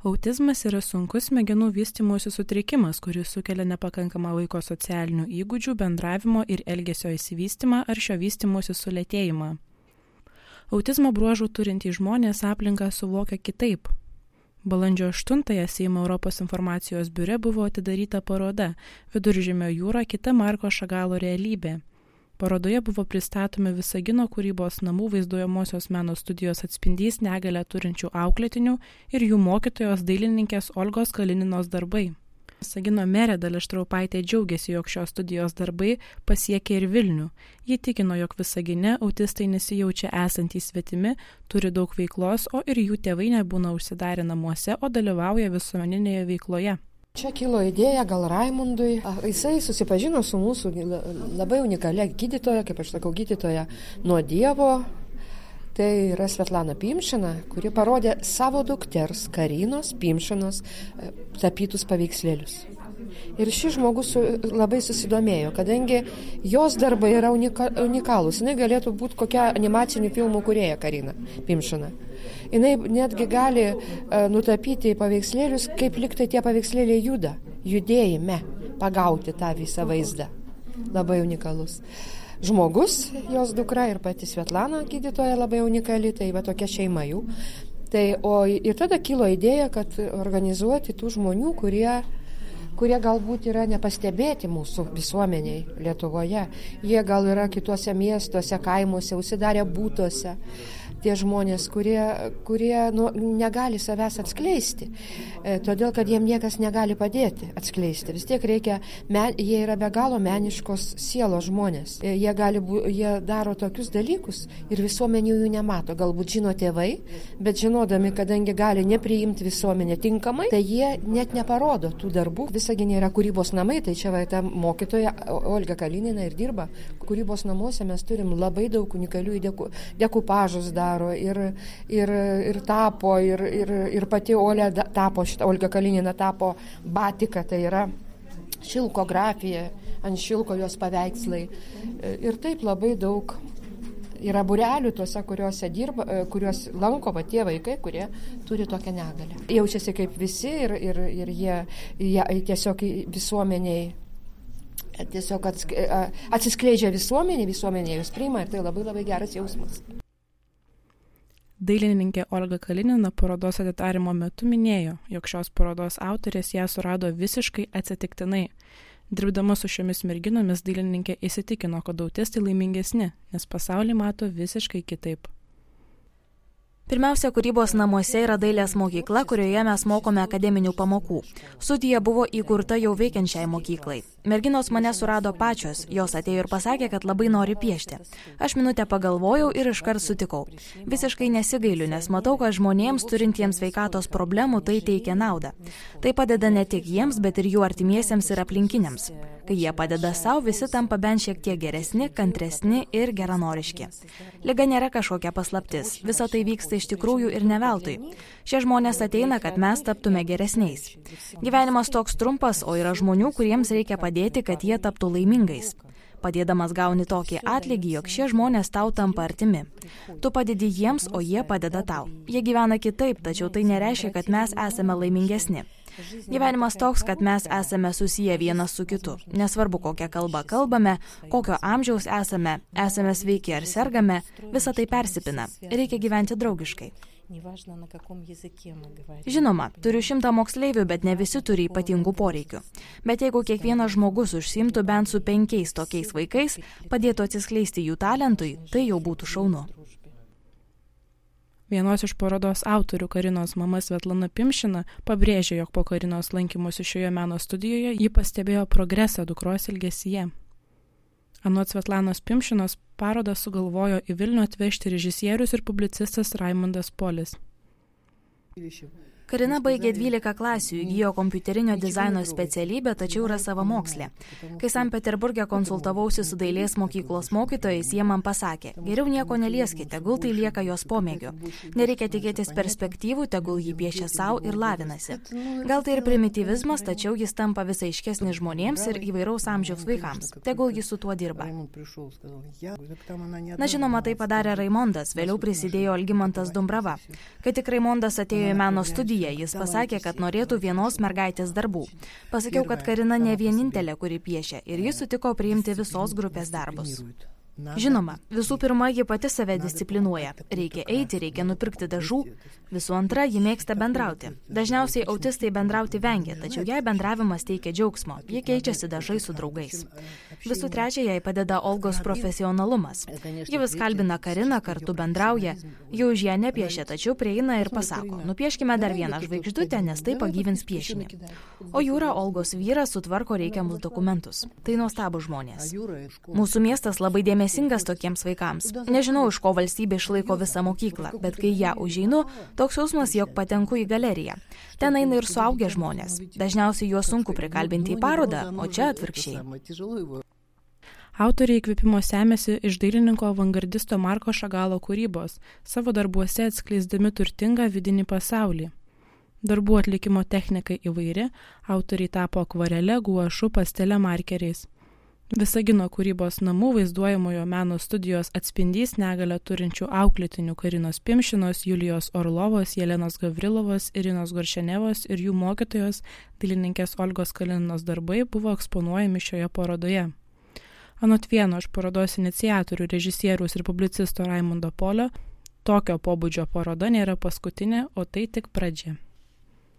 Autizmas yra sunkus smegenų vystymosi sutrikimas, kuris sukelia nepakankamą vaiko socialinių įgūdžių, bendravimo ir elgesio išsivystymą ar šio vystymosi sulėtėjimą. Autizmo bruožų turintys žmonės aplinką suvokia kitaip. Balandžio 8-ąją Seimo Europos informacijos biure buvo atidaryta paroda Viduržemio jūra – kita Marko Šagalo realybė. Parodoje buvo pristatomi Visagino kūrybos namų vaizduojamosios meno studijos atspindys negalią turinčių auklėtinių ir jų mokytojos dailininkės Olgos Kalininos darbai. Visagino merė Dalia Štraupaitė džiaugiasi, jog šios studijos darbai pasiekė ir Vilnių. Ji tikino, jog Visagine autistai nesijaučia esantys svetimi, turi daug veiklos, o ir jų tėvai nebūna užsidarę namuose, o dalyvauja visuomeninėje veikloje. Čia kilo idėja gal Raimundui. Jisai susipažino su mūsų labai unikalia gydytoja, kaip aš sakau, gydytoja nuo Dievo. Tai yra Svetlana Pimšina, kuri parodė savo dukters Karinos Pimšinos tapytus paveikslėlius. Ir šis žmogus labai susidomėjo, kadangi jos darbai yra unikalūs. Jis galėtų būti kokia animacinių filmų kūrėja Karina Pimšina. Jis netgi gali nutapyti paveikslėlius, kaip liktai tie paveikslėliai juda, judėjime, pagauti tą visą vaizdą. Labai unikalus. Žmogus, jos dukra ir pati Svetlana gydytoja labai unikali, tai va tokia šeima jų. Ir tada kilo idėja, kad organizuoti tų žmonių, kurie galbūt yra nepastebėti mūsų visuomeniai Lietuvoje. Jie gal yra kituose miestuose, kaimuose, užsidarę būtuose. Tie žmonės, kurie negali savęs atskleisti, todėl, kad jiem niekas negali padėti atskleisti. Vis tiek jie yra be galo meniškos sielos žmonės. Jie daro tokius dalykus ir visuomenė jų nemato. Galbūt žino tėvai, bet žinodami, kadangi gali nepriimti visuomenę tinkamai, tai jie net neparodo tų darbų. Visagine yra kūrybos namai, tai čia ta mokytoja Olga Kalinina ir dirba. Kūrybos namuose mes turim labai daug unikalių dekupažus daro ir tapo, ir pati Olga Kalinina tapo batika, tai yra šilkografija, ant šilko jos paveikslai. Ir taip labai daug yra būrelių tuose, kuriuos lanko tie vaikai, kurie turi tokią negalią. Jaučiasi kaip visi ir jie tiesiog visuomeniai tiesiog atsiskleidžia visuomenė jūs priima ir tai labai labai geras jausmas. Dailininkė Olga Kalinina parodos atidarymo metu minėjo, jog šios parodos autorės ją surado visiškai atsitiktinai. Dirbdama su šiomis merginomis dailininkė įsitikino, kad autistai laimingesni, nes pasaulį mato visiškai kitaip. Pirmiausia, kūrybos namuose yra dailės mokykla, kurioje mes mokome akademinių pamokų. Studija buvo įkurta jau veikiančiai mokyklai. Merginos mane surado pačios, jos atėjo ir pasakė, kad labai nori piešti. Aš minutę pagalvojau ir iškart sutikau. Visiškai nesigailiu, nes matau, kad žmonėms turintiems sveikatos problemų tai teikia naudą. Tai padeda ne tik jiems, bet ir jų artimiesiems ir aplinkiniams. Kai jie padeda savo, visi tampa bent šiek tiek geresni, kantresni ir geranoriški. Liga nėra kažkokia paslaptis, visa tai vyksta iš tikrųjų ir ne veltui. Šie žmonės ateina, kad mes taptume geresniais. Gyvenimas toks trumpas, o yra žmonių, kuriems reikia padėti, kad jie taptų laimingais. Padėdamas gauni tokį atlygį, jog šie žmonės tau tampa artimi. Tu padedi jiems, o jie padeda tau. Jie gyvena kitaip, tačiau tai nereiškia, kad mes esame laimingesni. Gyvenimas toks, kad mes esame susiję vienas su kitu. Nesvarbu, kokią kalbą kalbame, kokio amžiaus esame sveiki ar sergame, visa tai persipina. Reikia gyventi draugiškai. Žinoma, turiu 100 moksleivių, bet ne visi turi ypatingų poreikių. Bet jeigu kiekvienas žmogus užsiimtų bent su 5 tokiais vaikais, padėtų atsiskleisti jų talentui, tai jau būtų šaunu. Vienos iš parodos autorių Karinos mama Svetlana Pimšina pabrėžė, jog po Karinos lankymosi šioje meno studijoje ji pastebėjo progresą dukros elgesyje. Anot Svetlanos Pimšinos parodą sugalvojo į Vilnių atvežti režisierius ir publicistas Raimundas Polis. Karina baigė 12 klasių, įgijo kompiuterinio dizaino specialybę, tačiau yra savamokslė. Kai Sankt Peterburge konsultavausi su dailės mokyklos mokytojais, jie man pasakė, geriau nieko nelieskite, tegul tai lieka jos pomėgiu. Nereikia tikėtis perspektyvų, tegul jį piešia savo ir lavinasi. Gal tai ir primityvizmas, tačiau jis tampa vis aiškesnis žmonėms ir įvairaus amžiaus vaikams. Tegul jis su tuo dirba. Na žinoma, tai padarė Raimondas, vėliau prisidėjo Algimantas Dumbrava. Kai tik Raimondas atėjo į meno studiją, studiją, jis pasakė, kad norėtų vienos mergaitės darbų. Pasakiau, kad Karina ne vienintelė, kuri piešia, ir jis sutiko priimti visos grupės darbus. Žinoma, visų pirma, ji pati save disciplinuoja. Reikia eiti, reikia nupirkti dažų. Visų antra, ji mėgsta bendrauti. Dažniausiai autistai bendrauti vengia, tačiau jai bendravimas teikia džiaugsmo. Ji keičiasi dažai su draugais. Visų trečia, jai padeda Olgos profesionalumas. Ji vis kalbina Kariną, kartu bendrauja. Ji už ją nepiešia, tačiau prieina ir pasako, nupieškime dar vieną žvaigždutę, nes tai pagyvins piešinį. O Jūra, Olgos vyras, sutvarko reikiamus dokumentus. Tai nuostabūs žmonės. Mūsų miestas labai dėmesingas tokiems vaikams. Nežinau, iš ko valstybė išlaiko visą mokyklą, bet kai ją užeinu, toks jausmas, jog patenku į galeriją. Ten eina ir suaugę žmonės. Dažniausiai juos sunku prikalbinti į parodą, o čia atvirkščiai. Autoriai įkvėpimo semėsi iš dailininko avangardisto Marko Šagalo kūrybos, savo darbuose atskleisdami turtingą vidinį pasaulį. Darbų atlikimo technika įvairi, autoriai tapo akvarele, guašu, pastelė markeriais. Visagino kūrybos namų vaizduojamojo meno studijos atspindys negalią turinčių auklėtinių Karinos Pimšinos, Julijos Orlovos, Jelenos Gavrilovos, Irinos Goršenevos ir jų mokytojos dailininkės Olgos Kalininos darbai buvo eksponuojami šioje parodoje. Anot vieno iš parodos iniciatorių, režisieriaus ir publicisto Raimundo Polio, tokio pobūdžio paroda nėra paskutinė, o tai tik pradžia.